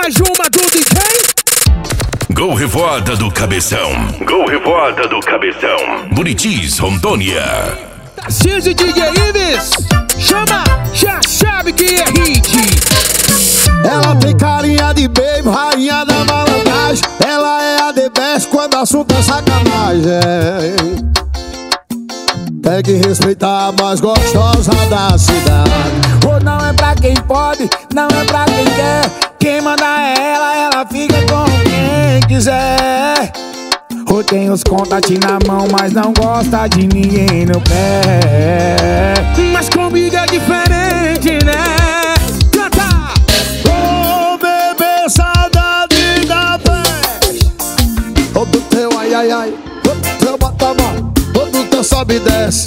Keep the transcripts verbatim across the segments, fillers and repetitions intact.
mais uma do D J. Gol Revoada do Cabeção. Gol Revoada do Cabeção. Buritis, Rondônia. Tarcísio e D J Ives. Chama, já sabe que é hit. Ela tem carinha de baby, rainha da malandragem. Ela é a the best quando o assunto é sacanagem. Tem que respeitar a mais gostosa da cidade. Ou não é pra quem pode, não é pra quem quer. Quem manda é ela, ela fica com quem quiser. Ou tem os contatinhos na mão, mas não gosta de ninguém no pé. Mas comigo é diferente, né? Canta! Ô bebê, saudade da peste. Ô do teu ai ai ai, ô do teu bota a mão, ô do teu sobe e desce.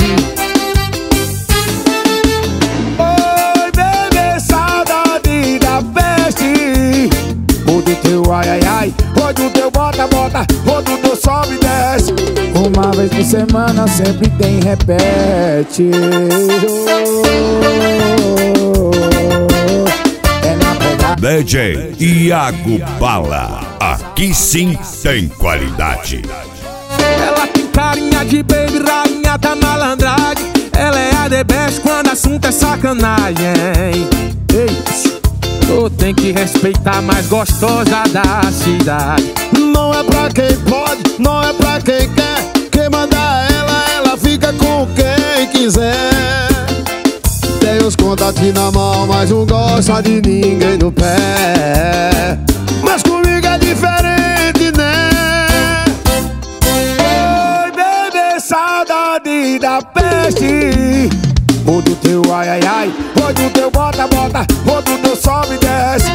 Oi bebê, saudade da peste. O do teu ai ai ai, o do teu bota bota, o do teu sobe e desce. Uma vez por semana sempre tem repete. É na pegada. D J Iago Bala. Aqui sim tem qualidade. Ela tem carinha de baby, rainha da malandragem. Ela é a the best quando o assunto é sacanagem. Ei, tu tem que respeitar a mais gostosa da cidade. Não é pra quem pode, não é pra quem quer. Quem manda ela, ela fica com quem quiser. Tem os contatinhos na mão, mas não gosta de ninguém no pé. Mas comigo é diferente, né? Oi bebê, saudade da peste. O do teu ai ai ai, o do teu bota bota, o do teu sobe e desce.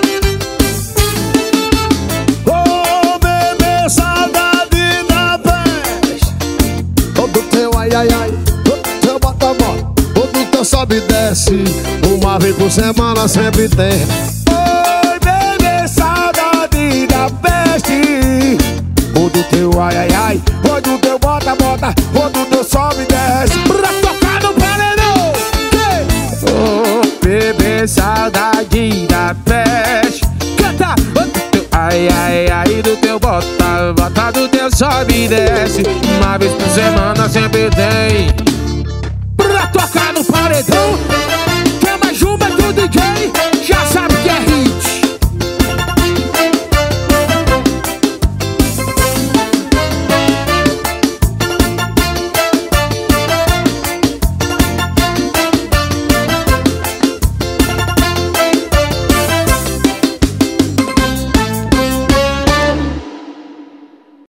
Ô bebê, saudade da peste. O do teu ai ai ai, o do teu bota bota, o do teu sobe e desce. Uma vez por semana sempre tem. Oi bebê, saudade da peste. O do teu ai ai ai, o do teu bota bota, o do teu sobe e desce. Pra tocar no paredão. Oh, bebê, saudade da peste. Canta! Ai, ai, ai, do teu bota, bota do teu sobe e desce. Uma vez por semana sempre tem. Pra tocar no paredão.